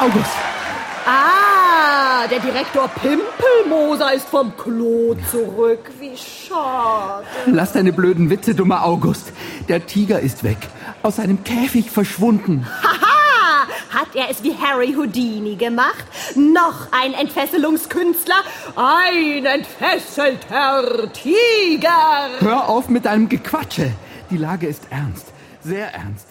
August! Ah, der Direktor Pimpelmoser ist vom Klo zurück. Wie schade. Lass deine blöden Witze, dummer August. Der Tiger ist weg. Aus seinem Käfig verschwunden. Haha! Hat er es wie Harry Houdini gemacht? Noch ein Entfesselungskünstler? Ein entfesselter Tiger! Hör auf mit deinem Gequatsche. Die Lage ist ernst. Sehr ernst.